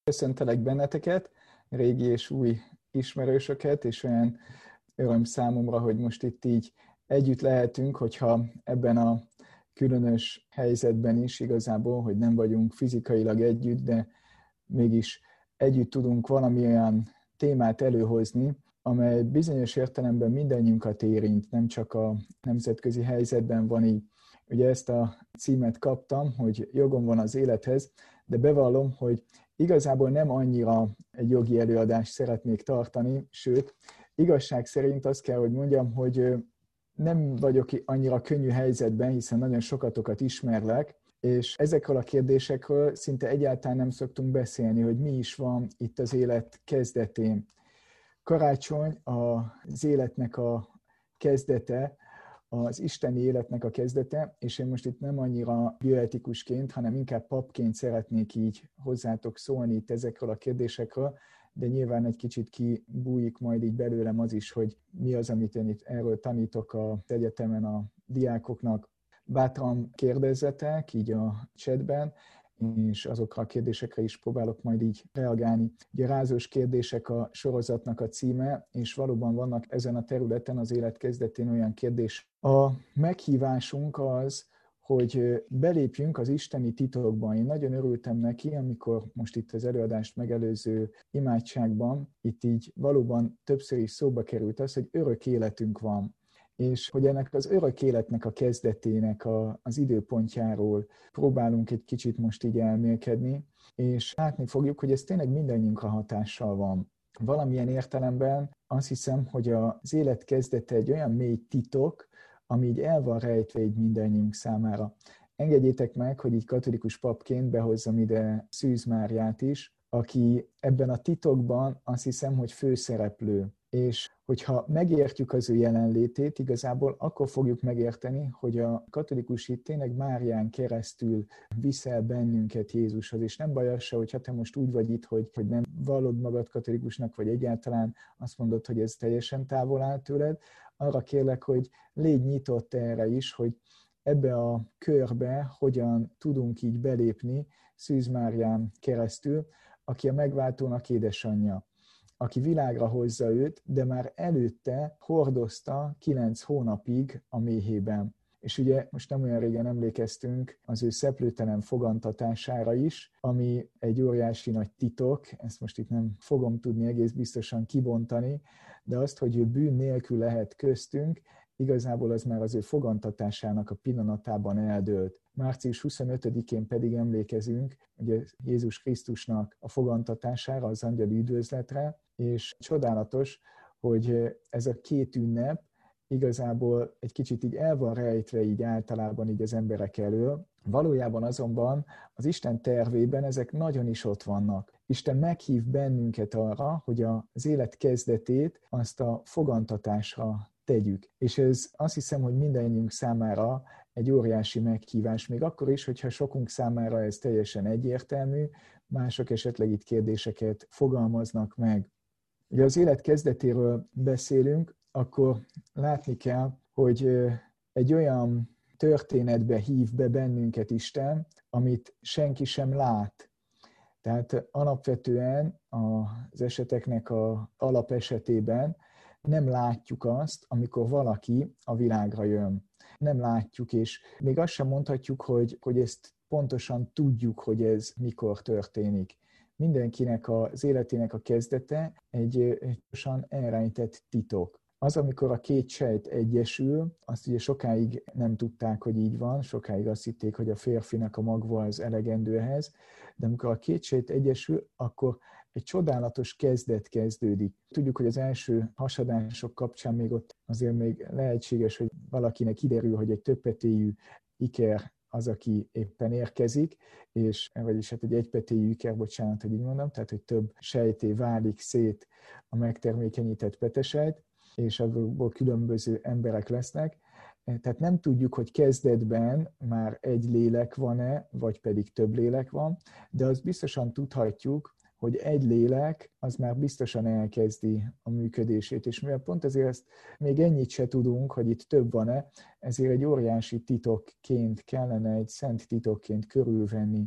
Köszöntelek benneteket, régi és új ismerősöket, és olyan öröm számomra, hogy most itt így együtt lehetünk, hogyha ebben a különös helyzetben is igazából, hogy nem vagyunk fizikailag együtt, de mégis együtt tudunk valami olyan témát előhozni, amely bizonyos értelemben mindannyiunkat érint, nem csak a nemzetközi helyzetben van így. Ugye ezt a címet kaptam, hogy jogom van az élethez, de bevallom, hogy igazából nem annyira egy jogi előadást szeretnék tartani, sőt, igazság szerint azt kell, hogy mondjam, hogy nem vagyok annyira könnyű helyzetben, hiszen nagyon sokatokat ismerlek, és ezekről a kérdésekről szinte egyáltalán nem szoktunk beszélni, hogy mi is van itt az élet kezdetén. Karácsony az életnek a kezdete, az isteni életnek a kezdete, és én most itt nem annyira bioetikusként, hanem inkább papként szeretnék így hozzátok szólni itt ezekről a kérdésekről, de nyilván egy kicsit kibújik majd így belőlem az is, hogy mi az, amit én itt erről tanítok az egyetemen a diákoknak. Bátran kérdezzetek így a chatben, és azokra a kérdésekre is próbálok majd így reagálni. Ugye rázós kérdések a sorozatnak a címe, és valóban vannak ezen a területen az élet kezdetén olyan kérdés. A meghívásunk az, hogy belépjünk az isteni titokban. Én nagyon örültem neki, amikor most itt az előadást megelőző imádságban, itt így valóban többször is szóba került az, hogy örök életünk van. És hogy ennek az örök életnek a kezdetének az időpontjáról próbálunk egy kicsit most így elmélkedni, és látni fogjuk, hogy ez tényleg mindannyiunkra hatással van. Valamilyen értelemben azt hiszem, hogy az élet kezdete egy olyan mély titok, ami így el van rejtve így mindannyiunk számára. Engedjétek meg, hogy így katolikus papként behozzam ide Szűz Máriát is, aki ebben a titokban azt hiszem, hogy főszereplő. És hogyha megértjük az ő jelenlétét, igazából akkor fogjuk megérteni, hogy a katolikus hit tényleg Márián keresztül viszel bennünket Jézushoz. És nem baj az se, hogyha te most úgy vagy itt, hogy nem vallod magad katolikusnak, vagy egyáltalán azt mondod, hogy ez teljesen távol áll tőled. Arra kérlek, hogy légy nyitott erre is, hogy ebbe a körbe hogyan tudunk így belépni Szűz Márián keresztül, aki a megváltónak édesanyja, aki világra hozza őt, de már előtte hordozta 9 hónapig a méhében. És ugye most nem olyan régen emlékeztünk az ő szeplőtelen fogantatására is, ami egy óriási nagy titok, ezt most itt nem fogom tudni egész biztosan kibontani, de azt, hogy ő bűn nélkül lehet köztünk, igazából az már az ő fogantatásának a pillanatában eldőlt. Március 25-én pedig emlékezünk ugye Jézus Krisztusnak a fogantatására, az angyali üdvözletre, és csodálatos, hogy ez a két ünnep igazából egy kicsit így el van rejtve így általában így az emberek elől. Valójában azonban az Isten tervében ezek nagyon is ott vannak. Isten meghív bennünket arra, hogy az élet kezdetét azt a fogantatásra tegyük. És ez azt hiszem, hogy mindannyiunk számára egy óriási meghívás, még akkor is, hogyha sokunk számára ez teljesen egyértelmű, mások esetleg itt kérdéseket fogalmaznak meg. Ugye az élet kezdetéről beszélünk, akkor látni kell, hogy egy olyan történetbe hív be bennünket Isten, amit senki sem lát. Tehát alapvetően az eseteknek az alapesetében nem látjuk azt, amikor valaki a világra jön. Nem látjuk, és még azt sem mondhatjuk, hogy ezt pontosan tudjuk, hogy ez mikor történik. Mindenkinek az életének a kezdete egy pontosan elrejtett titok. Az, amikor a két sejt egyesül, azt ugye sokáig nem tudták, hogy így van, sokáig azt hitték, hogy a férfinak a magva az elegendő ehhez, de amikor a két sejt egyesül, akkor egy csodálatos kezdet kezdődik. Tudjuk, hogy az első hasadások kapcsán még ott azért még lehetséges, hogy valakinek kiderül, hogy egy többpetéjű iker az, aki éppen érkezik, vagyis hát egy egypetéjű iker, bocsánat, hogy így mondom, tehát hogy több sejté válik szét a megtermékenyített petesejt, és abból különböző emberek lesznek. Tehát nem tudjuk, hogy kezdetben már egy lélek van-e, vagy pedig több lélek van, de azt biztosan tudhatjuk, hogy egy lélek az már biztosan elkezdi a működését, és mivel pont ezért ezt még ennyit se tudunk, hogy itt több van-e, ezért egy óriási titokként kellene, egy szent titokként körülvenni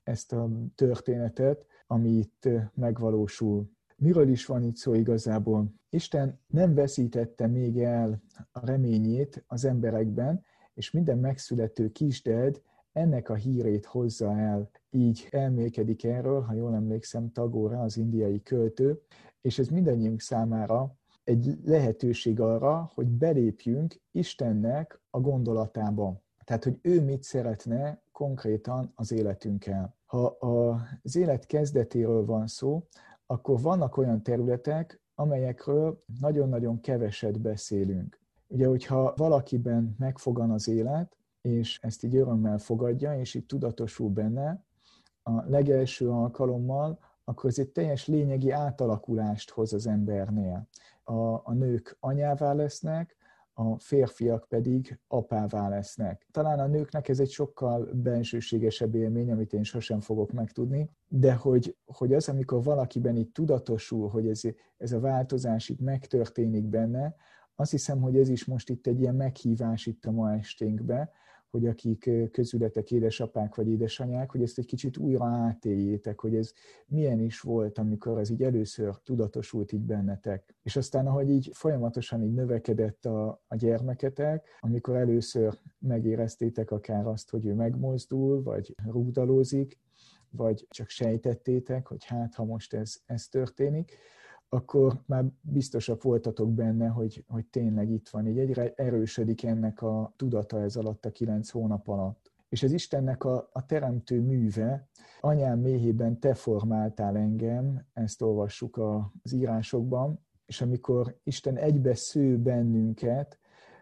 ezt a történetet, ami itt megvalósul. Miről is van itt szó igazából? Isten nem veszítette még el a reményét az emberekben, és minden megszülető kisded ennek a hírét hozza el. Így elmélkedik erről, ha jól emlékszem, Tagore, az indiai költő, és ez mindannyiunk számára egy lehetőség arra, hogy belépjünk Istennek a gondolatába. Tehát, hogy ő mit szeretne konkrétan az életünkkel. Ha az élet kezdetéről van szó, akkor vannak olyan területek, amelyekről nagyon-nagyon keveset beszélünk. Ugye, hogyha valakiben megfogan az élet, és ezt így örömmel fogadja, és így tudatosul benne, a legelső alkalommal, akkor ez egy teljes lényegi átalakulást hoz az embernél. A nők anyává lesznek, a férfiak pedig apává lesznek. Talán a nőknek ez egy sokkal bensőségesebb élmény, amit én sosem fogok megtudni, de hogy az, amikor valakiben így tudatosul, hogy ez a változás itt megtörténik benne, azt hiszem, hogy ez is most itt egy ilyen meghívás itt a ma esténkbe, hogy akik közületek édesapák vagy édesanyák, hogy ezt egy kicsit újra átéljétek, hogy ez milyen is volt, amikor ez így először tudatosult így bennetek. És aztán, ahogy így folyamatosan így növekedett a gyermeketek, amikor először megéreztétek akár azt, hogy ő megmozdul, vagy rúgdalózik, vagy csak sejtettétek, hogy hát, ha most ez történik, akkor már biztosabb voltatok benne, hogy tényleg itt van. Így egyre erősödik ennek a tudata ez alatt a 9 hónap alatt. És ez Istennek a teremtő műve, anyám méhében te formáltál engem, ezt olvassuk az írásokban, és amikor Isten egybe sző bennünket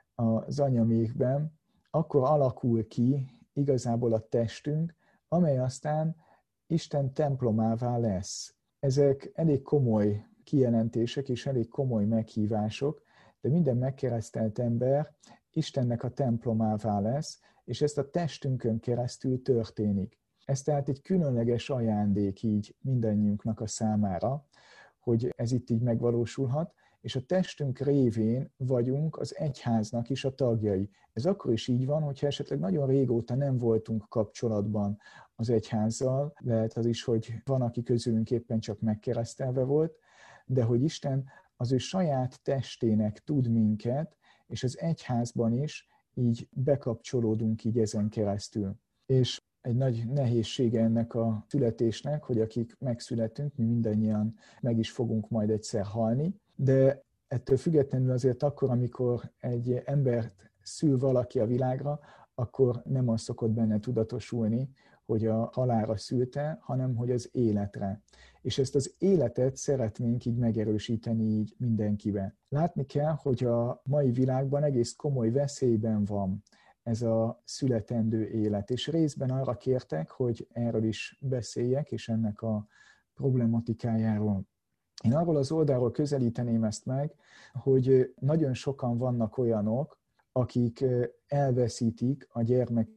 az anyaméhben, akkor alakul ki igazából a testünk, amely aztán Isten templomává lesz. Ezek elég komoly kijelentések és elég komoly meghívások, de minden megkeresztelt ember Istennek a templomává lesz, és ezt a testünkön keresztül történik. Ez tehát egy különleges ajándék így mindannyiunknak a számára, hogy ez itt így megvalósulhat, és a testünk révén vagyunk az egyháznak is a tagjai. Ez akkor is így van, hogyha esetleg nagyon régóta nem voltunk kapcsolatban az egyházzal, lehet az is, hogy van, aki közülünk éppen csak megkeresztelve volt, de hogy Isten az ő saját testének tud minket, és az egyházban is így bekapcsolódunk így ezen keresztül. És egy nagy nehézsége ennek a születésnek, hogy akik megszületünk, mi mindannyian meg is fogunk majd egyszer halni, de ettől függetlenül azért akkor, amikor egy embert szül valaki a világra, akkor nem az szokott benne tudatosulni, hogy a halálra szülte, hanem hogy az életre. És ezt az életet szeretnénk így megerősíteni így mindenkibe. Látni kell, hogy a mai világban egész komoly veszélyben van ez a születendő élet. És részben arra kértek, hogy erről is beszéljek, és ennek a problematikájáról. Én arról az oldalról közelíteném ezt meg, hogy nagyon sokan vannak olyanok, akik elveszítik a gyermek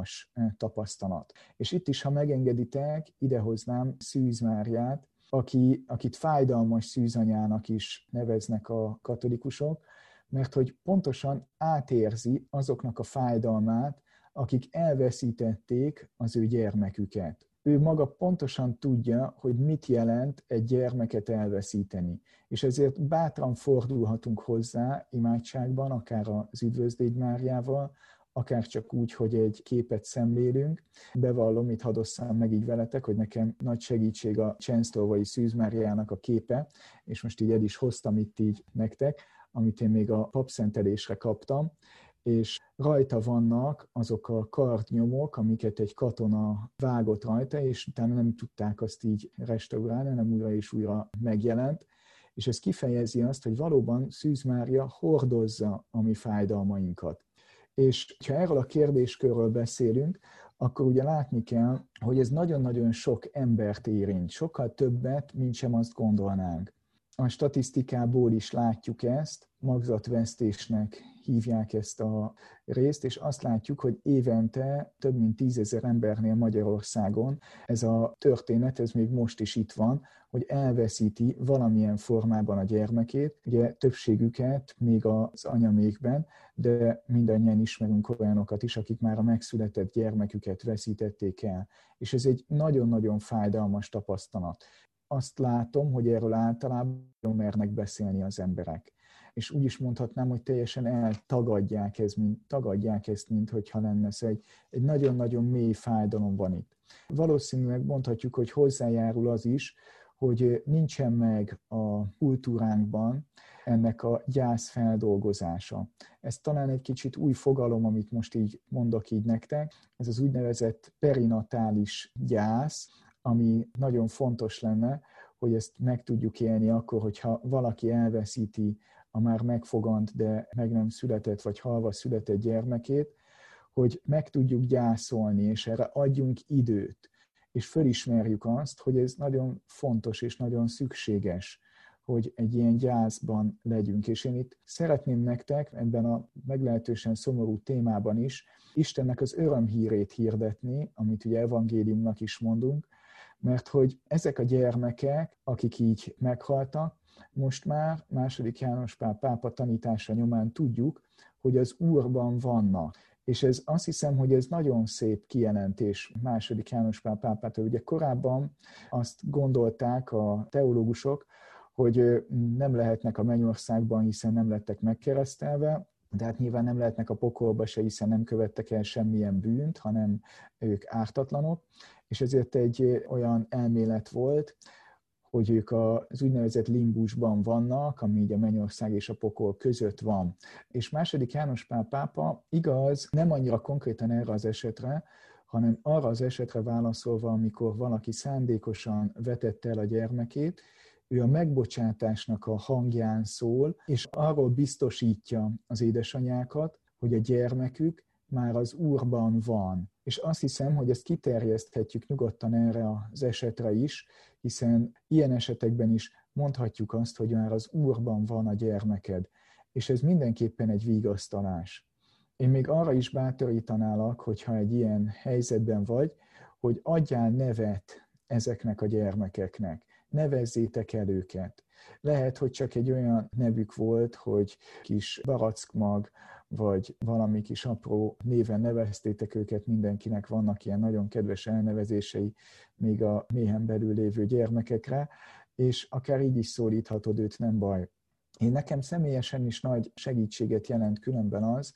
tapasztalat. És itt is, ha megengeditek, idehoznám Szűz Máriát, akit fájdalmas szűzanyának is neveznek a katolikusok, mert hogy pontosan átérzi azoknak a fájdalmát, akik elveszítették az ő gyermeküket. Ő maga pontosan tudja, hogy mit jelent egy gyermeket elveszíteni. És ezért bátran fordulhatunk hozzá imádságban, akár az Üdvözlégy Máriával, akár csak úgy, hogy egy képet szemlélünk. Bevallom, itt hadd osszam meg így veletek, hogy nekem nagy segítség a Csensztolvai Szűz Máriának a képe, és most így el is hoztam itt így nektek, amit én még a papszentelésre kaptam, és rajta vannak azok a kardnyomok, amiket egy katona vágott rajta, és utána nem tudták azt így restaurálni, hanem újra és újra megjelent, és ez kifejezi azt, hogy valóban Szűz Mária hordozza a mi fájdalmainkat. És ha erről a kérdéskörről beszélünk, akkor ugye látni kell, hogy ez nagyon-nagyon sok embert érint, sokkal többet, mint sem azt gondolnánk. a statisztikából is látjuk ezt, magzatvesztésnek hívják ezt a részt, és azt látjuk, hogy évente több mint 10 000 embernél Magyarországon ez a történet, ez még most is itt van, hogy elveszíti valamilyen formában a gyermekét, ugye többségüket még az anyamékben, de mindannyian ismerünk olyanokat is, akik már a megszületett gyermeküket veszítették el. És ez egy nagyon-nagyon fájdalmas tapasztalat. Azt látom, hogy erről általában mernek beszélni az emberek. És úgy is mondhatnám, hogy teljesen eltagadják ezt, mint hogyha lenne. Szóval egy nagyon-nagyon mély fájdalom van itt. Valószínűleg mondhatjuk, hogy hozzájárul az is, hogy nincsen meg a kultúránkban ennek a gyász feldolgozása. Ez talán egy kicsit új fogalom, amit most így mondok így nektek. Ez az úgynevezett perinatális gyász, ami nagyon fontos lenne, hogy ezt meg tudjuk élni akkor, hogyha valaki elveszíti a már megfogant, de meg nem született, vagy halva született gyermekét, hogy meg tudjuk gyászolni, és erre adjunk időt, és fölismerjük azt, hogy ez nagyon fontos és nagyon szükséges, hogy egy ilyen gyászban legyünk. És én itt szeretném nektek ebben a meglehetősen szomorú témában is Istennek az örömhírét hirdetni, amit ugye evangéliumnak is mondunk, mert hogy ezek a gyermekek, akik így meghaltak, most már II. János Pál pápa tanítása nyomán tudjuk, hogy az Úrban vannak. És ez, azt hiszem, hogy ez nagyon szép kijelentés II. János Pál pápától. Ugye korábban azt gondolták a teológusok, hogy nem lehetnek a mennyországban, hiszen nem lettek megkeresztelve, de hát nyilván nem lehetnek a pokolba se, hiszen nem követtek el semmilyen bűnt, hanem ők ártatlanok, és ezért egy olyan elmélet volt, hogy ők az úgynevezett limbusban vannak, ami így a mennyország és a pokol között van. És II. János Pál pápa igaz, nem annyira konkrétan erre az esetre, hanem arra az esetre válaszolva, amikor valaki szándékosan vetette el a gyermekét, ő a megbocsátásnak a hangján szól, és arról biztosítja az édesanyákat, hogy a gyermekük már az Úrban van. És azt hiszem, hogy ezt kiterjeszthetjük nyugodtan erre az esetre is, hiszen ilyen esetekben is mondhatjuk azt, hogy már az Úrban van a gyermeked. És ez mindenképpen egy vigasztalás. Én még arra is bátorítanálak, hogyha egy ilyen helyzetben vagy, hogy adjál nevet ezeknek a gyermekeknek. Nevezzétek el őket. Lehet, hogy csak egy olyan nevük volt, hogy kis barackmag, vagy valami kis apró néven neveztétek őket, mindenkinek vannak ilyen nagyon kedves elnevezései még a méhen belül lévő gyermekekre, és akár így is szólíthatod őt, nem baj. Nekem személyesen is nagy segítséget jelent különben az,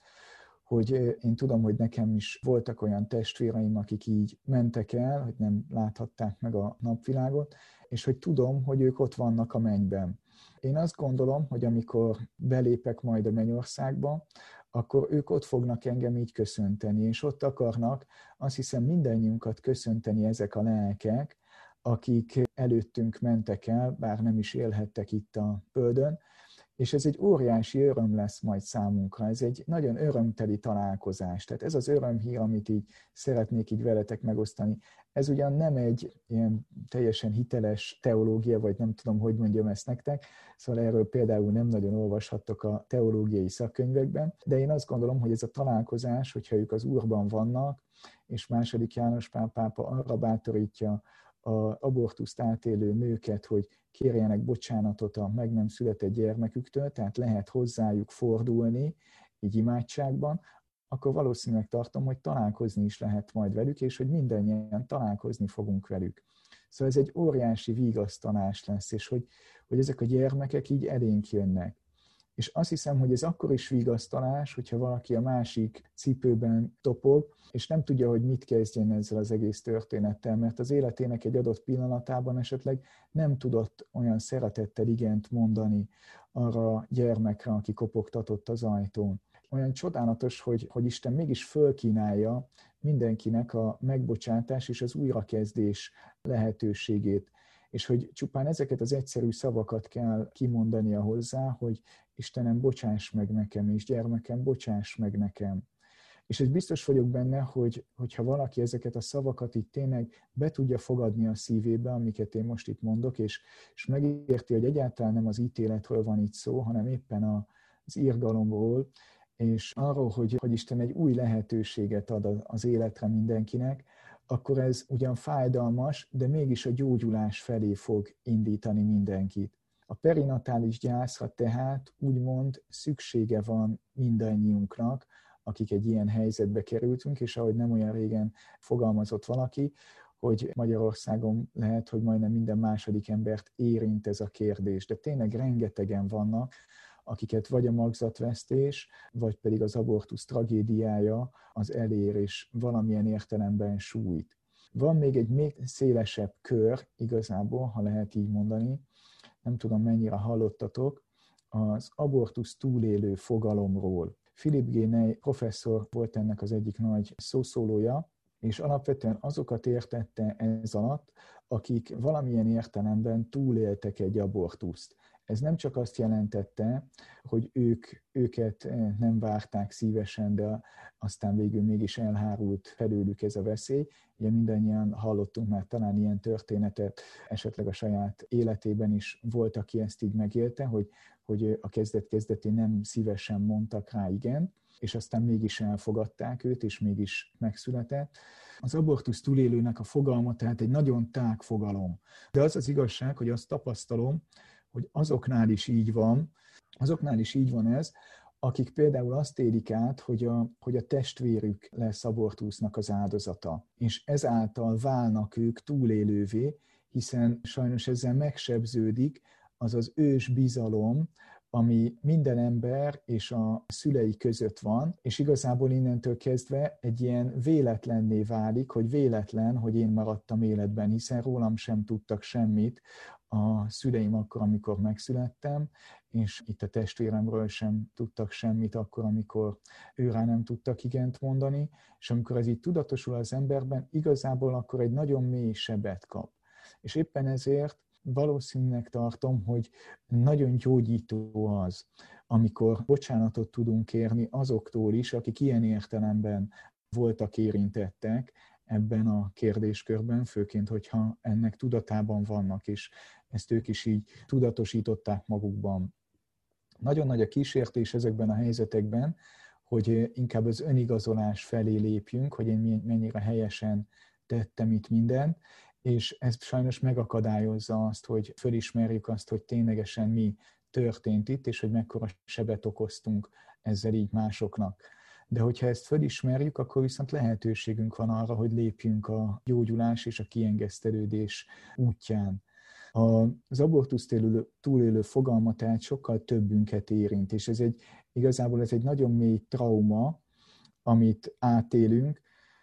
hogy én tudom, hogy nekem is voltak olyan testvéreim, akik így mentek el, hogy nem láthatták meg a napvilágot, és hogy tudom, hogy ők ott vannak a mennyben. Én azt gondolom, hogy amikor belépek majd a mennyországba, akkor ők ott fognak engem így köszönteni, és ott akarnak, azt hiszem, mindannyiunkat köszönteni ezek a lelkek, akik előttünk mentek el, bár nem is élhettek itt a földön, és ez egy óriási öröm lesz majd számunkra, ez egy nagyon örömteli találkozás. Tehát ez az örömhír, amit így szeretnék így veletek megosztani. Ez ugyan nem egy ilyen teljesen hiteles teológia, vagy nem tudom, hogy mondjam ezt nektek, szóval erről például nem nagyon olvashattok a teológiai szakkönyvekben, de én azt gondolom, hogy ez a találkozás, hogyha ők az Úrban vannak, és II. János Pál pápa arra bátorítja az abortuszt átélő nőket, hogy kérjenek bocsánatot a meg nem született gyermeküktől, tehát lehet hozzájuk fordulni így imádságban, akkor valószínűleg tartom, hogy találkozni is lehet majd velük, és hogy mindannyian találkozni fogunk velük. Szóval ez egy óriási vigasztalás lesz, és hogy ezek a gyermekek így elénk jönnek. És azt hiszem, hogy ez akkor is vigasztalás, hogyha valaki a másik cipőben topog, és nem tudja, hogy mit kezdjen ezzel az egész történettel, mert az életének egy adott pillanatában esetleg nem tudott olyan szeretettel igent mondani arra a gyermekre, aki kopogtatott az ajtón. Olyan csodálatos, hogy Isten mégis fölkínálja mindenkinek a megbocsátás és az újrakezdés lehetőségét. És hogy csupán ezeket az egyszerű szavakat kell kimondania hozzá, hogy Istenem, bocsáss meg nekem, és gyermekem, bocsáss meg nekem. És ez biztos vagyok benne, hogyha valaki ezeket a szavakat így tényleg be tudja fogadni a szívébe, amiket én most itt mondok, és megérti, hogy egyáltalán nem az ítéletről van itt szó, hanem éppen az irgalomról, és arról, hogy Isten egy új lehetőséget ad az életre mindenkinek, akkor ez ugyan fájdalmas, de mégis a gyógyulás felé fog indítani mindenkit. A perinatális gyászra tehát úgymond szüksége van mindannyiunknak, akik egy ilyen helyzetbe kerültünk, és ahogy nem olyan régen fogalmazott valaki, hogy Magyarországon lehet, hogy majdnem minden második embert érint ez a kérdés, de tényleg rengetegen vannak, akiket vagy a magzatvesztés, vagy pedig az abortusz tragédiája az elér, és valamilyen értelemben sújt. Van még egy még szélesebb kör, igazából, ha lehet így mondani, nem tudom mennyire hallottatok, az abortusz túlélő fogalomról. Philip G. Ney professzor volt ennek az egyik nagy szószólója, és alapvetően azokat értette ez alatt, akik valamilyen értelemben túléltek egy abortuszt. Ez nem csak azt jelentette, hogy őket nem várták szívesen, de aztán végül mégis elhárult felőlük ez a veszély. Ugye mindannyian hallottunk már talán ilyen történetet, esetleg a saját életében is volt, aki ezt így megélte, hogy a kezdet-kezdetén nem szívesen mondtak rá igen, és aztán mégis elfogadták őt, és mégis megszületett. Az abortusz túlélőnek a fogalma tehát egy nagyon tág fogalom. De az az igazság, hogy azt tapasztalom, hogy azoknál is így van ez, akik például azt élik át, hogy a testvérük lesz abortusznak az áldozata, és ezáltal válnak ők túlélővé, hiszen sajnos ezzel megsebződik az az ős bizalom, ami minden ember és a szülei között van, és igazából innentől kezdve egy ilyen véletlenné válik, hogy véletlen, hogy én maradtam életben, hiszen rólam sem tudtak semmit a szüleim akkor, amikor megszülettem, és itt a testvéremről sem tudtak semmit akkor, amikor őrá nem tudtak igent mondani, és amikor ez így tudatosul az emberben, igazából akkor egy nagyon mély sebet kap. És éppen ezért valószínűleg tartom, hogy nagyon gyógyító az, amikor bocsánatot tudunk kérni azoktól is, akik ilyen értelemben voltak érintettek ebben a kérdéskörben, főként, hogyha ennek tudatában vannak, és ezt ők is így tudatosították magukban. Nagyon nagy a kísértés ezekben a helyzetekben, hogy inkább az önigazolás felé lépjünk, hogy én mennyire helyesen tettem itt mindent, és ez sajnos megakadályozza azt, hogy fölismerjük azt, hogy ténylegesen mi történt itt, és hogy mekkora sebet okoztunk ezzel így másoknak. De hogyha ezt fölismerjük, akkor viszont lehetőségünk van arra, hogy lépjünk a gyógyulás és a kiengesztelődés útján. Az abortusz túlélő fogalma tehát sokkal többünket érint, és igazából ez egy nagyon mély trauma, amit átélünk,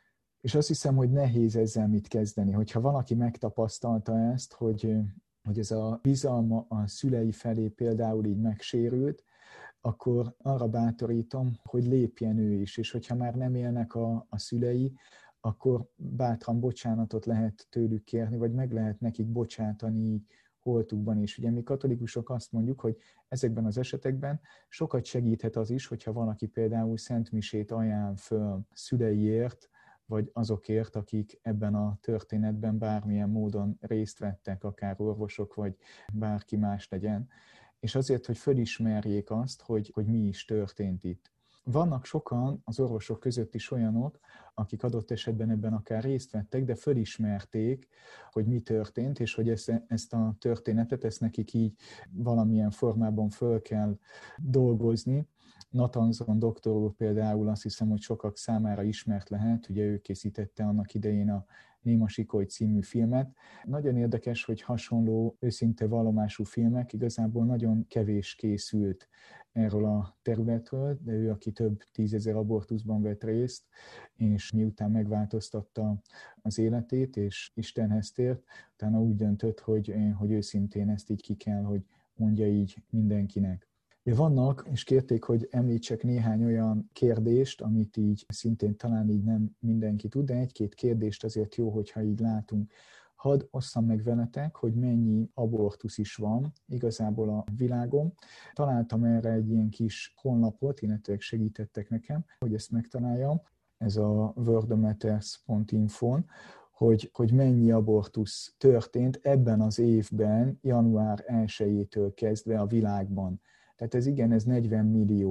és azt hiszem, hogy nehéz ezzel mit kezdeni. Hogyha valaki megtapasztalta ezt, hogy ez a bizalma a szülei felé például így megsérült, akkor arra bátorítom, hogy lépjen ő is, és hogyha már nem élnek a szülei, akkor bátran bocsánatot lehet tőlük kérni, vagy meg lehet nekik bocsátani így holtukban is. Ugye mi katolikusok azt mondjuk, hogy ezekben az esetekben sokat segíthet az is, hogyha valaki például szentmisét ajánl föl szüleiért, vagy azokért, akik ebben a történetben bármilyen módon részt vettek, akár orvosok, vagy bárki más legyen, és azért, hogy fölismerjék azt, hogy mi is történt itt. Vannak sokan az orvosok között is olyanok, akik adott esetben ebben akár részt vettek, de fölismerték, hogy mi történt, és hogy ezt a történetet, ezt nekik így valamilyen formában föl kell dolgozni. Natanzon doktor úr például azt hiszem, hogy sokak számára ismert lehet, ugye ő készítette annak idején a Néma Sikoly című filmet. Nagyon érdekes, hogy hasonló őszinte vallomású filmek igazából nagyon kevés készült erről a területről, de ő, aki több 10 000 abortuszban vett részt, és miután megváltoztatta az életét, és Istenhez tért, utána úgy döntött, hogy őszintén ezt így ki kell, hogy mondja így mindenkinek. De vannak, és kérték, hogy említsek néhány olyan kérdést, amit így szintén talán így nem mindenki tud, de egy-két kérdést azért jó, hogyha így látunk. Hadd osszam meg veletek, hogy mennyi abortusz is van igazából a világon. Találtam erre egy ilyen kis honlapot, illetve segítettek nekem, hogy ezt megtaláljam. Ez a worldomatters.info-n, hogy mennyi abortusz történt ebben az évben, január 1-től kezdve a világban. Tehát ez 40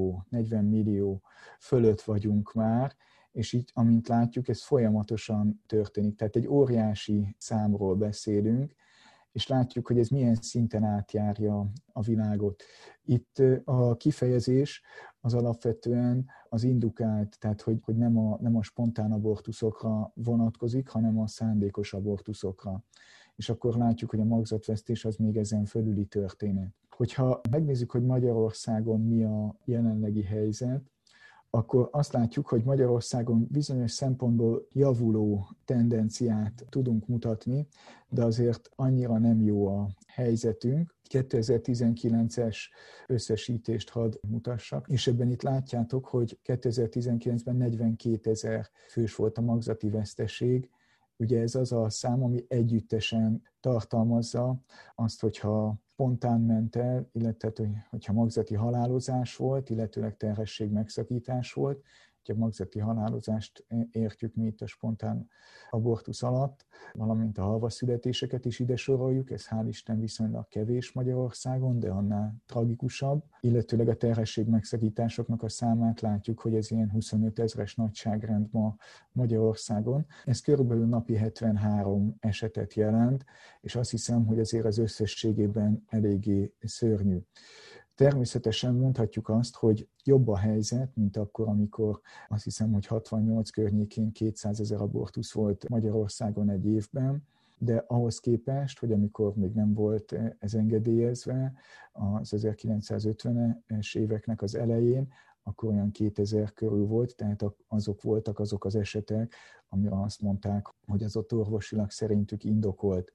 millió fölött vagyunk már, és így, amint látjuk, ez folyamatosan történik. Tehát egy óriási számról beszélünk, és látjuk, hogy ez milyen szinten átjárja a világot. Itt a kifejezés az alapvetően az indukált, tehát hogy nem a spontán abortuszokra vonatkozik, hanem a szándékos abortuszokra. És akkor látjuk, hogy a magzatvesztés az még ezen fölüli történet. Hogyha megnézzük, hogy Magyarországon mi a jelenlegi helyzet, akkor azt látjuk, hogy Magyarországon bizonyos szempontból javuló tendenciát tudunk mutatni, de azért annyira nem jó a helyzetünk. 2019-es összesítést hadd mutassak, és ebben itt látjátok, hogy 2019-ben 42 000 fős volt a magzati veszteség. Ugye ez az a szám, ami együttesen tartalmazza azt, hogyha spontán ment el, illetve hogyha magzati halálozás volt, illetőleg terhesség megszakítás volt. A magzati halálozást értjük mi itt a spontán abortusz alatt, valamint a halvaszületéseket is ide soroljuk, ez hál' Isten viszonylag kevés Magyarországon, de annál tragikusabb. Illetőleg a terhesség megszakításoknak a számát látjuk, hogy ez ilyen 25 000-es nagyságrend ma Magyarországon. Ez körülbelül napi 73 esetet jelent, és azt hiszem, hogy azért az összességében eléggé szörnyű. Természetesen mondhatjuk azt, hogy jobb a helyzet, mint akkor, amikor azt hiszem, hogy 68 környékén 200 000 abortusz volt Magyarországon egy évben, de ahhoz képest, hogy amikor még nem volt ez engedélyezve, az 1950-es éveknek az elején, akkor olyan 2000 körül volt, tehát azok voltak azok az esetek, amire azt mondták, hogy az ott orvosilag szerintük indokolt.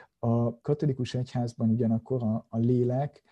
A katolikus egyházban ugyanakkor a lélek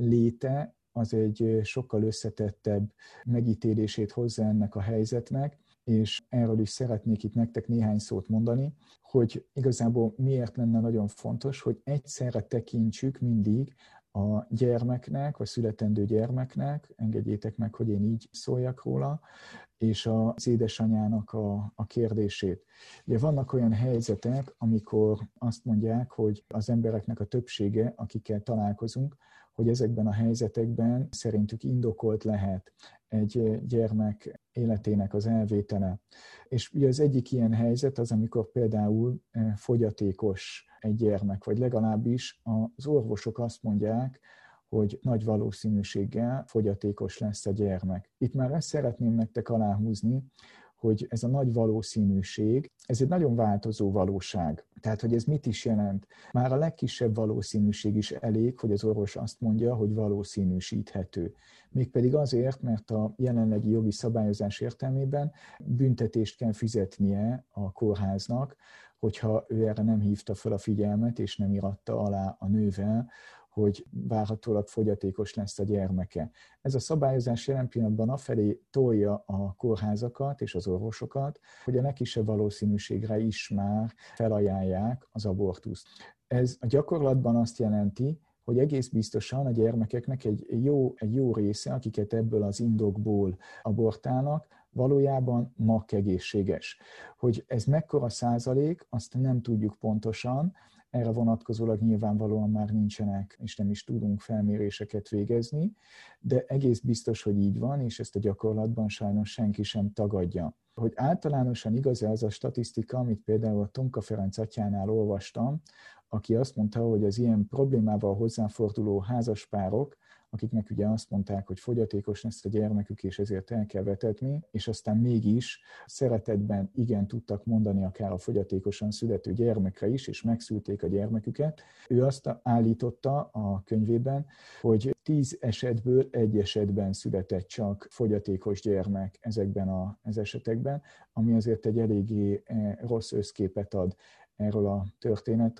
léte az egy sokkal összetettebb megítélését hozza ennek a helyzetnek, és erről is szeretnék itt nektek néhány szót mondani, hogy igazából miért lenne nagyon fontos, hogy egyszerre tekintsük mindig a gyermeknek, a születendő gyermeknek, engedjétek meg, hogy én így szóljak róla, és az édesanyának a kérdését. Ugye vannak olyan helyzetek, amikor azt mondják, hogy az embereknek a többsége, akikkel találkozunk, hogy ezekben a helyzetekben szerintük indokolt lehet egy gyermek életének az elvétele. És ugye az egyik ilyen helyzet az, amikor például fogyatékos egy gyermek, vagy legalábbis az orvosok azt mondják, hogy nagy valószínűséggel fogyatékos lesz a gyermek. Itt már ezt szeretném nektek aláhúzni, hogy ez a nagy valószínűség, ez egy nagyon változó valóság. Tehát, hogy ez mit is jelent? Már a legkisebb valószínűség is elég, hogy az orvos azt mondja, hogy valószínűsíthető. Mégpedig azért, mert a jelenlegi jogi szabályozás értelmében büntetést kell fizetnie a kórháznak, hogyha ő erre nem hívta fel a figyelmet, és nem iratta alá a nővel, hogy várhatólag fogyatékos lesz a gyermeke. Ez a szabályozás jelen pillanatban afelé tolja a kórházakat és az orvosokat, hogy a legkisebb valószínűségre is már felajánlják az abortuszt. Ez a gyakorlatban azt jelenti, hogy egész biztosan a gyermekeknek egy jó része, akiket ebből az indokból abortálnak, valójában egészséges. Hogy ez mekkora százalék, azt nem tudjuk pontosan, erre vonatkozólag nyilvánvalóan már nincsenek, és nem is tudunk felméréseket végezni, de egész biztos, hogy így van, és ezt a gyakorlatban sajnos senki sem tagadja. Hogy általánosan igaz-e az a statisztika, amit például a Tomka Ferenc atyánál olvastam, aki azt mondta, hogy az ilyen problémával hozzáforduló házaspárok, akiknek ugye azt mondták, hogy fogyatékos lesz a gyermekük, és ezért el kell vetetni, és aztán mégis szeretetben igen tudtak mondani akár a fogyatékosan születő gyermekre is, és megszülték a gyermeküket. Ő azt állította a könyvében, hogy 10 esetből 1 esetben született csak fogyatékos gyermek ezekben az esetekben, ami azért egy eléggé rossz összképet ad erről a történetről,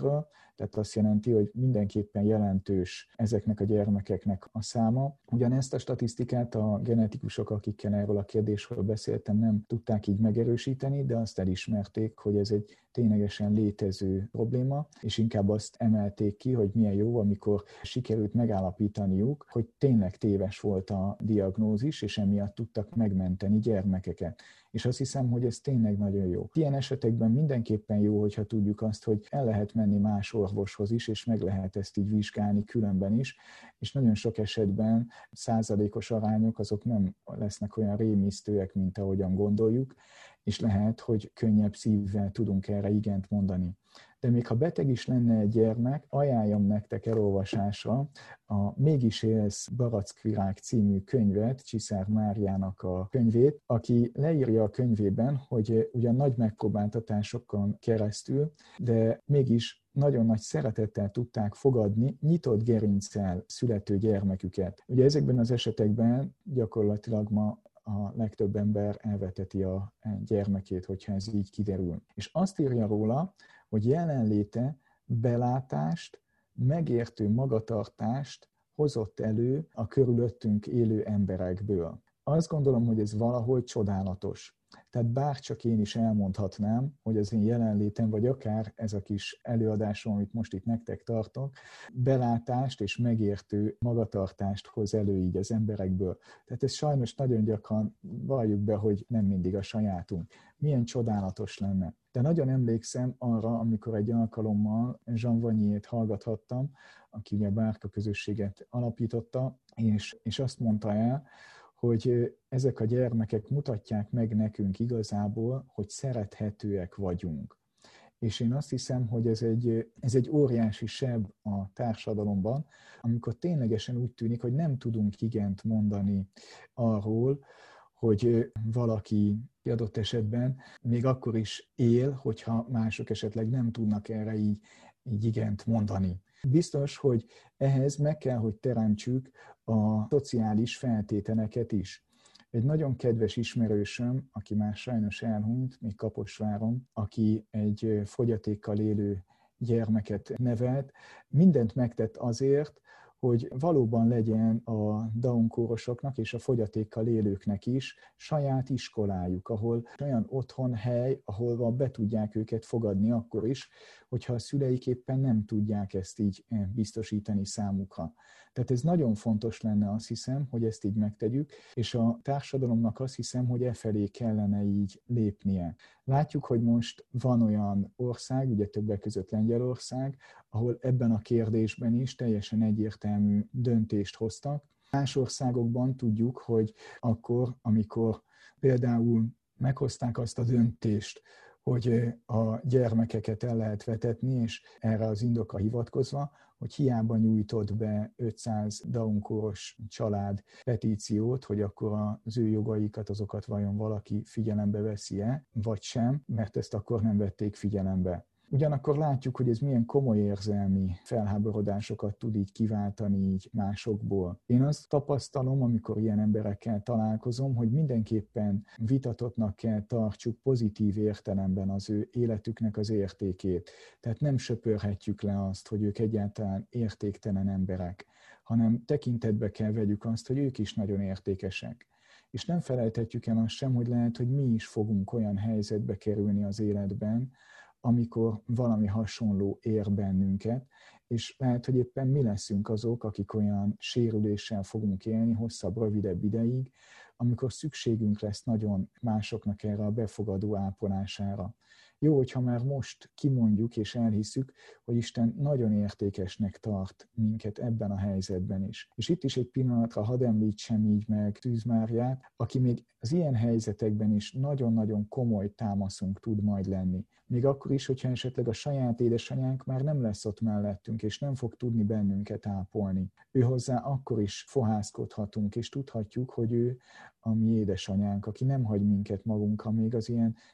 Tehát azt jelenti, hogy mindenképpen jelentős ezeknek a gyermekeknek a száma. Ugyanezt a statisztikát a genetikusok, akikkel erről a kérdésről beszéltem, nem tudták így megerősíteni, de azt elismerték, hogy ez egy ténylegesen létező probléma, és inkább azt emelték ki, hogy milyen jó, amikor sikerült megállapítaniuk, hogy tényleg téves volt a diagnózis, és emiatt tudtak megmenteni gyermekeket. És azt hiszem, hogy ez tényleg nagyon jó. Ilyen esetekben mindenképpen jó, hogyha tudjuk azt, hogy el lehet menni más orvoshoz is, és meg lehet ezt így vizsgálni különben is, és nagyon sok esetben százalékos arányok azok nem lesznek olyan rémisztőek, mint ahogyan gondoljuk, és lehet, hogy könnyebb szívvel tudunk erre igent mondani. De még ha beteg is lenne egy gyermek, ajánljam nektek elolvasásra a Mégis élsz Barackvirág című könyvet, Csiszár Máriának a könyvét, aki leírja a könyvében, hogy ugyan nagy megpróbáltatásokon keresztül, de mégis nagyon nagy szeretettel tudták fogadni nyitott gerinccel születő gyermeküket. Ugye ezekben az esetekben gyakorlatilag ma a legtöbb ember elveteti a gyermekét, hogyha ez így kiderül. És azt írja róla, hogy jelenléte belátást, megértő magatartást hozott elő a körülöttünk élő emberekből. Azt gondolom, hogy ez valahogy csodálatos. Tehát bárcsak én is elmondhatnám, hogy az én jelenlétem, vagy akár ez a kis előadásom, amit most itt nektek tartok, belátást és megértő magatartást hoz elő így az emberekből. Tehát ez sajnos nagyon gyakran valljuk be, hogy nem mindig a sajátunk. Milyen csodálatos lenne. De nagyon emlékszem arra, amikor egy alkalommal Jean Vanier-t hallgathattam, aki ugye a Bárka közösséget alapította, és azt mondta el, hogy ezek a gyermekek mutatják meg nekünk igazából, hogy szerethetőek vagyunk. És én azt hiszem, hogy ez egy óriási seb a társadalomban, amikor ténylegesen úgy tűnik, hogy nem tudunk igent mondani arról, hogy valaki adott esetben még akkor is él, hogyha mások esetleg nem tudnak erre így igent mondani. Biztos, hogy ehhez meg kell, hogy teremtsük a szociális feltételeket is. Egy nagyon kedves ismerősöm, aki már sajnos elhunyt, még Kaposváron, aki egy fogyatékkal élő gyermeket nevelt, mindent megtett azért, hogy valóban legyen a Down-kórosoknak és a fogyatékkal élőknek is saját iskolájuk, ahol olyan otthonhely, ahol be tudják őket fogadni akkor is, hogyha a szüleik éppen nem tudják ezt így biztosítani számukra. Tehát ez nagyon fontos lenne, azt hiszem, hogy ezt így megtegyük, és a társadalomnak azt hiszem, hogy e felé kellene így lépnie. Látjuk, hogy most van olyan ország, ugye többek között Lengyelország, ahol ebben a kérdésben is teljesen egyértelmű döntést hoztak. Más országokban tudjuk, hogy akkor, amikor például meghozták azt a döntést, hogy a gyermekeket el lehet vetetni, és erre az indokra hivatkozva, hogy hiába nyújtott be 500 Down-kóros család petíciót, hogy akkor az ő jogaikat, azokat vajon valaki figyelembe veszi-e, vagy sem, mert ezt akkor nem vették figyelembe. Ugyanakkor látjuk, hogy ez milyen komoly érzelmi felháborodásokat tud így kiváltani így másokból. Én azt tapasztalom, amikor ilyen emberekkel találkozom, hogy mindenképpen vitatottnak kell tartsuk pozitív értelemben az ő életüknek az értékét. Tehát nem söpörhetjük le azt, hogy ők egyáltalán értéktelen emberek, hanem tekintetbe kell vegyük azt, hogy ők is nagyon értékesek. És nem felejthetjük el azt sem, hogy lehet, hogy mi is fogunk olyan helyzetbe kerülni az életben, amikor valami hasonló ér bennünket, és lehet, hogy éppen mi leszünk azok, akik olyan sérüléssel fogunk élni hosszabb, rövidebb ideig, amikor szükségünk lesz nagyon másoknak erre a befogadó ápolására. Jó, hogyha már most kimondjuk és elhisszük, hogy Isten nagyon értékesnek tart minket ebben a helyzetben is. És itt is egy pillanatra hadd említsem így meg Szűz Máriát, aki még az ilyen helyzetekben is nagyon-nagyon komoly támaszunk tud majd lenni. Még akkor is, hogyha esetleg a saját édesanyánk már nem lesz ott mellettünk, és nem fog tudni bennünket ápolni. Őhozzá akkor is fohászkodhatunk, és tudhatjuk, hogy ő a mi édesanyánk, aki nem hagy minket magunkra még az ilyen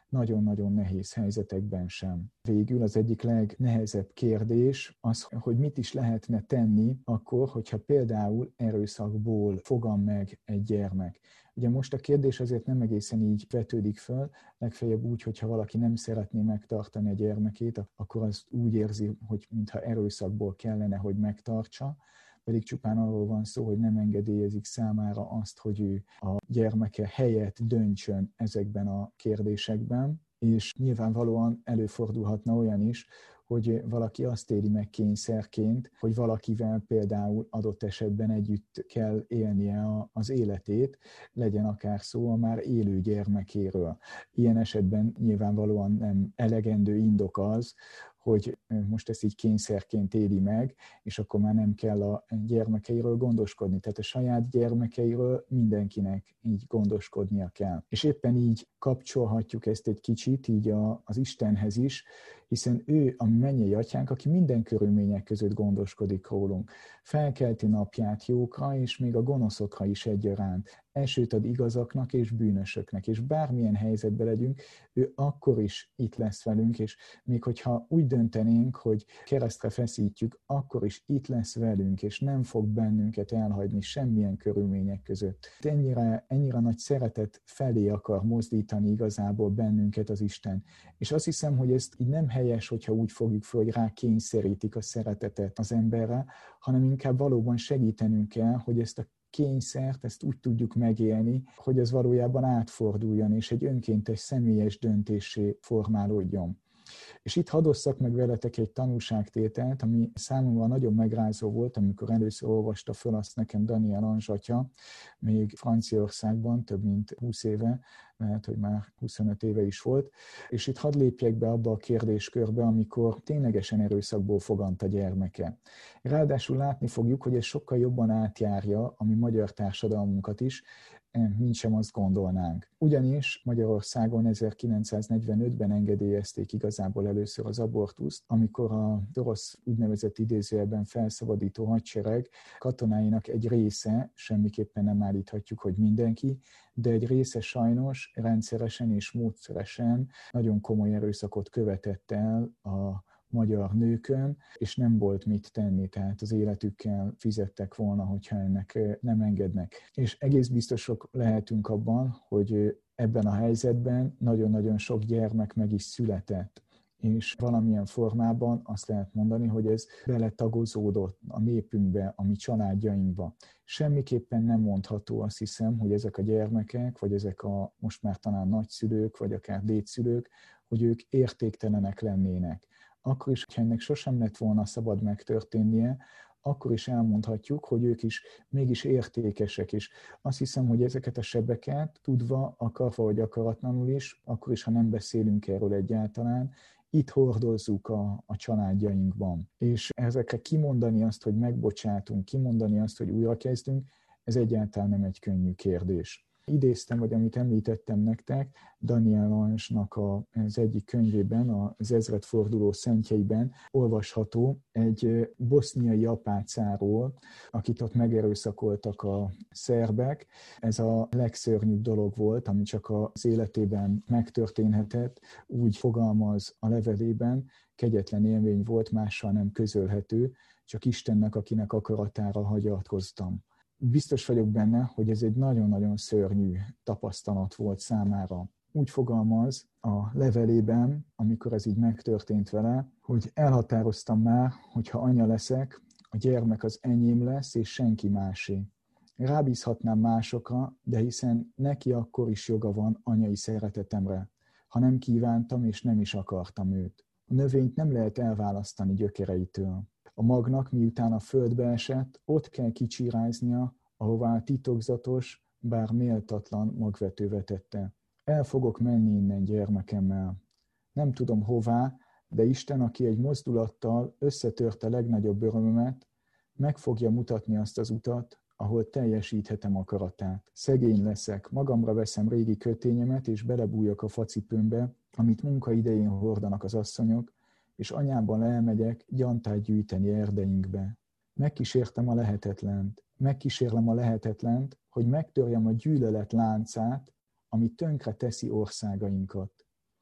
nagyon-nagyon nehéz helyzetekben sem. Végül az egyik legnehezebb kérdés az, hogy mit is lehetne tenni akkor, hogyha például erőszakból fogan meg egy gyermek. Ugye most a kérdés azért nem egészen így vetődik föl, legfeljebb úgy, hogyha valaki nem szeretné megtartani a gyermekét, akkor azt úgy érzi, hogy mintha erőszakból kellene, hogy megtartsa, pedig csupán arról van szó, hogy nem engedélyezik számára azt, hogy ő a gyermeke helyett döntsön ezekben a kérdésekben, és nyilvánvalóan előfordulhatna olyan is, hogy valaki azt éli meg kényszerként, hogy valakivel például adott esetben együtt kell élnie az életét, legyen akár szó a már élő gyermekéről. Ilyen esetben nyilvánvalóan nem elegendő indok az, hogy most ezt így kényszerként éli meg, és akkor már nem kell a gyermekeiről gondoskodni. Tehát a saját gyermekeiről mindenkinek így gondoskodnia kell. És éppen így kapcsolhatjuk ezt egy kicsit így az Istenhez is, hiszen ő a mennyei atyánk, aki minden körülmények között gondoskodik rólunk. Felkelti napját jókra, és még a gonoszokra is egyaránt. Esőt ad igazaknak és bűnösöknek, és bármilyen helyzetben legyünk, ő akkor is itt lesz velünk, és még hogyha úgy döntenénk, hogy keresztre feszítjük, akkor is itt lesz velünk, és nem fog bennünket elhagyni semmilyen körülmények között. Ennyire nagy szeretet felé akar mozdítani igazából bennünket az Isten. És azt hiszem, hogy ezt így nem helyes, hogyha úgy fogjuk fel, hogy rá kényszerítik a szeretetet az emberre, hanem inkább valóban segítenünk kell, hogy ezt a kényszert, ezt úgy tudjuk megélni, hogy ez valójában átforduljon, és egy önkéntes, személyes döntésé formálódjon. És itt hadd osszak meg veletek egy tanúságtételt, ami számomra nagyon megrázó volt, amikor először olvasta föl azt nekem Daniel Ange atya, még Franciaországban több mint 20 éve, lehet, hogy már 25 éve is volt, és itt hadd lépjek be abba a kérdéskörbe, amikor ténylegesen erőszakból fogant a gyermeke. Ráadásul látni fogjuk, hogy ez sokkal jobban átjárja a mi magyar társadalmunkat is, mint sem azt gondolnánk. Ugyanis Magyarországon 1945-ben engedélyezték igazából először az abortuszt, amikor az orosz úgynevezett idézőjelben felszabadító hadsereg katonáinak egy része, semmiképpen nem állíthatjuk, hogy mindenki, de egy része sajnos rendszeresen és módszeresen nagyon komoly erőszakot követett el a magyar nőkön, és nem volt mit tenni, tehát az életükkel fizettek volna, hogyha ennek nem engednek. És egész biztosok lehetünk abban, hogy ebben a helyzetben nagyon-nagyon sok gyermek meg is született, és valamilyen formában azt lehet mondani, hogy ez beletagozódott a népünkbe, a mi családjainkba. Semmiképpen nem mondható, azt hiszem, hogy ezek a gyermekek, vagy ezek a most már talán nagyszülők, vagy akár dédszülők, hogy ők értéktelenek lennének. Akkor is, ha ennek sosem lett volna szabad megtörténnie, akkor is elmondhatjuk, hogy ők is mégis értékesek, és azt hiszem, hogy ezeket a sebeket tudva, akarva vagy akaratlanul is, akkor is, ha nem beszélünk erről egyáltalán, itt hordozzuk a családjainkban. És ezekre kimondani azt, hogy megbocsátunk, kimondani azt, hogy újra kezdünk, ez egyáltalán nem egy könnyű kérdés. Idéztem, vagy amit említettem nektek, Daniel Ange-nak az egyik könyvében, az ezredforduló szentjeiben olvasható egy boszniai apácáról, akit ott megerőszakoltak a szerbek. Ez a legszörnyűbb dolog volt, ami csak az életében megtörténhetett. Úgy fogalmaz a levelében, kegyetlen élmény volt, mással nem közölhető, csak Istennek, akinek akaratára hagyatkoztam. Biztos vagyok benne, hogy ez egy nagyon-nagyon szörnyű tapasztalat volt számára. Úgy fogalmaz a levelében, amikor ez így megtörtént vele, hogy elhatároztam már, hogy ha anya leszek, a gyermek az enyém lesz, és senki másé. Rábízhatnám másokra, de hiszen neki akkor is joga van anyai szeretetemre, ha nem kívántam és nem is akartam őt. A növényt nem lehet elválasztani gyökereitől. A magnak, miután a földbe esett, ott kell kicsiráznia, ahová a titokzatos, bár méltatlan magvető vetette. El fogok menni innen gyermekemmel. Nem tudom hová, de Isten, aki egy mozdulattal összetörte legnagyobb örömömet, meg fogja mutatni azt az utat, ahol teljesíthetem akaratát. Szegény leszek, magamra veszem régi kötényemet, és belebújok a facipőmbe, amit munka idején hordanak az asszonyok, és anyámban elmegyek gyantát gyűjteni erdeinkbe. Megkísérlem a lehetetlent, hogy megtörjem a gyűlölet láncát, ami tönkre teszi országainkat.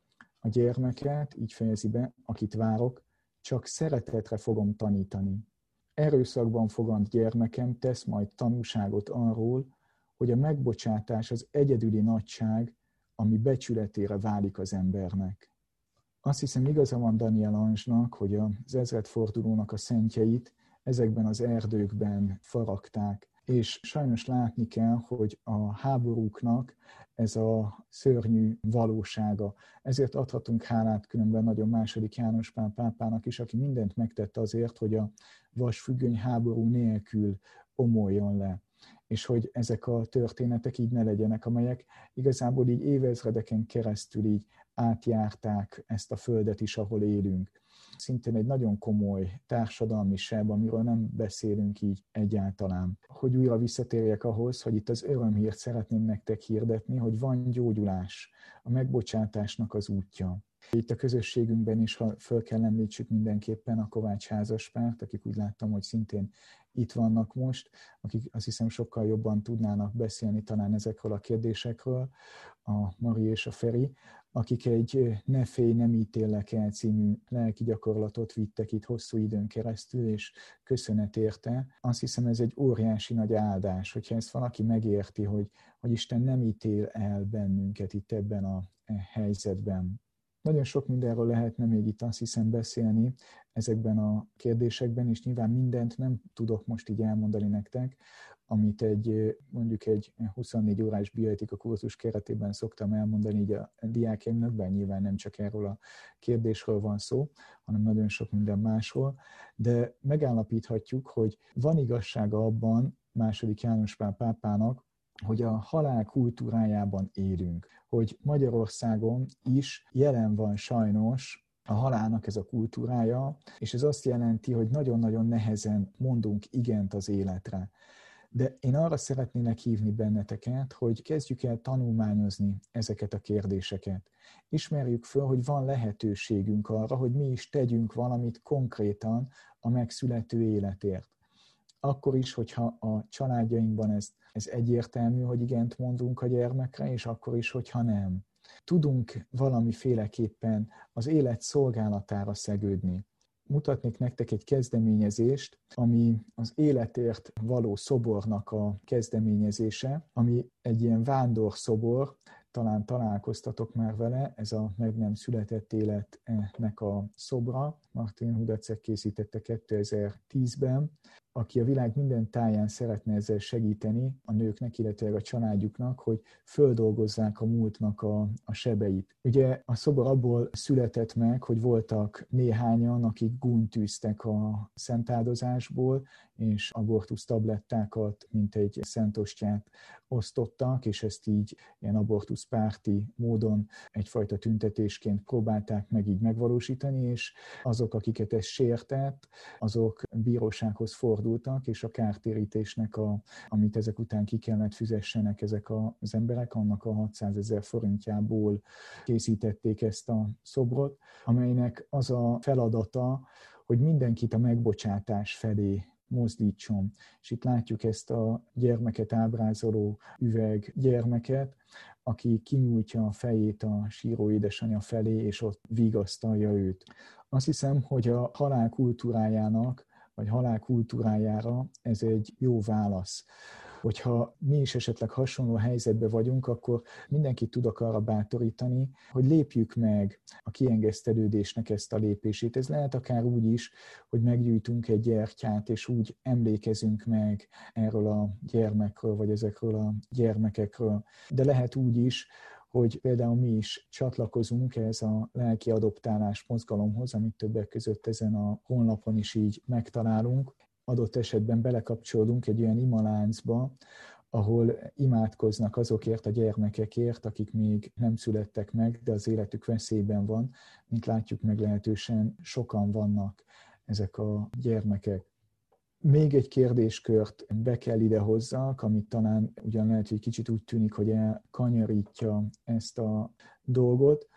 a gyermeket, így fejezi be, akit várok, csak szeretetre fogom tanítani. Erőszakban fogant gyermekem tesz majd tanúságot arról, hogy a megbocsátás az egyedüli nagyság, ami becsületére válik az embernek. Azt hiszem, igaza van Daniel Ange-nak, hogy az ezredfordulónak a szentjeit ezekben az erdőkben faragták. És sajnos látni kell, hogy a háborúknak ez a szörnyű valósága. Ezért adhatunk hálát különben nagyon II. János Pál pápának is, aki mindent megtett azért, hogy a vasfüggöny háború nélkül omoljon le. És hogy ezek a történetek így ne legyenek, amelyek igazából így évezredeken keresztül így átjárták ezt a földet is, ahol élünk. Szintén egy nagyon komoly társadalmi seb, amiről nem beszélünk így egyáltalán. Hogy újra visszatérjek ahhoz, hogy itt az örömhírt szeretném nektek hirdetni, hogy van gyógyulás, a megbocsátásnak az útja. Itt a közösségünkben is föl kell említsük mindenképpen a Kovács házaspárt, akik úgy láttam, hogy szintén itt vannak most, akik azt hiszem sokkal jobban tudnának beszélni talán ezekről a kérdésekről, a Mari és a Feri, akik egy Ne félj, nem ítéllek el című lelki gyakorlatot vittek itt hosszú időn keresztül, és köszönet érte. Azt hiszem, ez egy óriási nagy áldás, hogyha ezt valaki megérti, hogy Isten nem ítél el bennünket itt ebben a helyzetben. Nagyon sok mindenről lehetne még itt azt hiszem beszélni ezekben a kérdésekben, és nyilván mindent nem tudok most így elmondani nektek, amit mondjuk egy 24 órás bioetika kurzus keretében szoktam elmondani így a diákjaimnak, bár nyilván nem csak erről a kérdésről van szó, hanem nagyon sok minden másról, de megállapíthatjuk, hogy van igazsága abban II. János Pál pápának, hogy a halál kultúrájában élünk, hogy Magyarországon is jelen van sajnos a halálnak ez a kultúrája, és ez azt jelenti, hogy nagyon-nagyon nehezen mondunk igent az életre. De én arra szeretnélek hívni benneteket, hogy kezdjük el tanulmányozni ezeket a kérdéseket. Ismerjük föl, hogy van lehetőségünk arra, hogy mi is tegyünk valamit konkrétan a megszülető életért. Akkor is, hogyha a családjainkban ez egyértelmű, hogy igent mondunk a gyermekre, és akkor is, hogyha nem. Tudunk valamiféleképpen az élet szolgálatára szegődni. Mutatnék nektek egy kezdeményezést, ami az életért való szobornak a kezdeményezése, ami egy ilyen vándorszobor, talán találkoztatok már vele, ez a meg nem született életnek a szobra. Martin Hudacek készítette 2010-ben, aki a világ minden táján szeretne ezzel segíteni a nőknek, illetve a családjuknak, hogy földolgozzák a múltnak a sebeit. Ugye a szobor abból született meg, hogy voltak néhányan, akik gúnytűztek a szentáldozásból, és abortusz tablettákat, mint egy szentostyát osztottak, és ezt így ilyen abortuszpárti módon egyfajta tüntetésként próbálták meg így megvalósítani, és azok, akiket ez sértett, azok bírósághoz fordultak, és a kártérítésnek, amit ezek után ki kellett fizessenek ezek az emberek, annak a 600 000 forintjából készítették ezt a szobrot, amelynek az a feladata, hogy mindenkit a megbocsátás felé mozdítson. És itt látjuk ezt a gyermeket ábrázoló üveg gyermeket, aki kinyújtja a fejét a síró édesanyja felé, és ott vigasztalja őt. Azt hiszem, hogy a halál kultúrájának, vagy halál kultúrájára ez egy jó válasz. Hogyha mi is esetleg hasonló helyzetben vagyunk, akkor mindenkit tudok arra bátorítani, hogy lépjük meg a kiengesztelődésnek ezt a lépését. Ez lehet akár úgy is, hogy meggyújtunk egy gyertyát, és úgy emlékezünk meg erről a gyermekről, vagy ezekről a gyermekekről. De lehet úgy is, hogy például mi is csatlakozunk ehhez a lelki adoptálás mozgalomhoz, amit többek között ezen a honlapon is így megtalálunk. Adott esetben belekapcsolódunk egy olyan imaláncba, ahol imádkoznak azokért a gyermekekért, akik még nem születtek meg, de az életük veszélyben van. Mint látjuk, meglehetősen sokan vannak ezek a gyermekek. Még egy kérdéskört be kell ide hozzak, amit talán ugyan lehet, hogy kicsit úgy tűnik, hogy elkanyarítja ezt a dolgot,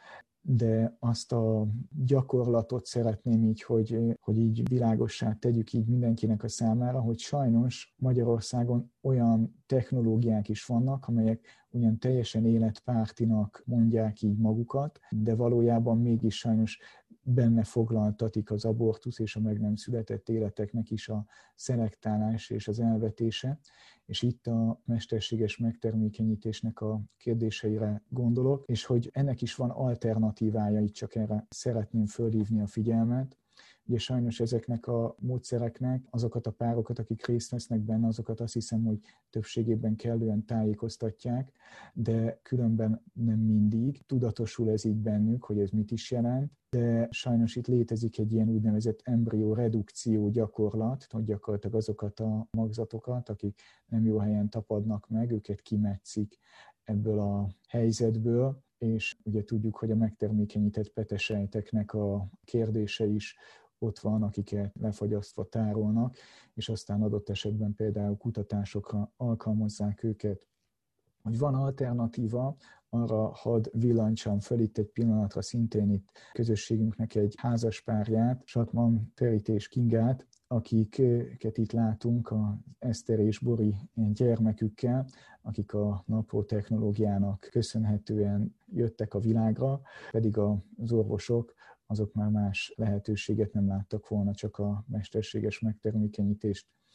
de azt a gyakorlatot szeretném így, hogy így világossá tegyük így mindenkinek a számára, hogy sajnos Magyarországon olyan technológiák is vannak, amelyek ugyan teljesen életpártinak mondják így magukat, de valójában mégis sajnos benne foglaltatik az abortusz és a meg nem született életeknek is a szelektálás és az elvetése, és itt a mesterséges megtermékenyítésnek a kérdéseire gondolok, és hogy ennek is van alternatívája, itt csak erre szeretném fölhívni a figyelmet. Ugye sajnos ezeknek a módszereknek azokat a párokat, akik részt vesznek benne, azokat azt hiszem, hogy többségében kellően tájékoztatják, de különben nem mindig. Tudatosul ez így bennük, hogy ez mit is jelent, de sajnos itt létezik egy ilyen úgynevezett embrió redukció gyakorlat, hogy gyakorlatilag azokat a magzatokat, akik nem jó helyen tapadnak meg, őket kimetszik ebből a helyzetből, és ugye tudjuk, hogy a megtermékenyített petesejteknek a kérdése is ott van, akiket lefagyasztva tárolnak, és aztán adott esetben például kutatásokra alkalmazzák őket. Hogy van alternatíva, arra hadd villancsam föl itt egy pillanatra szintén itt közösségünknek egy házaspárját, Satman Terit és Kingát, akiket itt látunk, a Eszter és Bori gyermekükkel, akik a napró technológiának köszönhetően jöttek a világra, pedig az orvosok azok már más lehetőséget nem láttak volna, csak a mesterséges megtermékenyítést.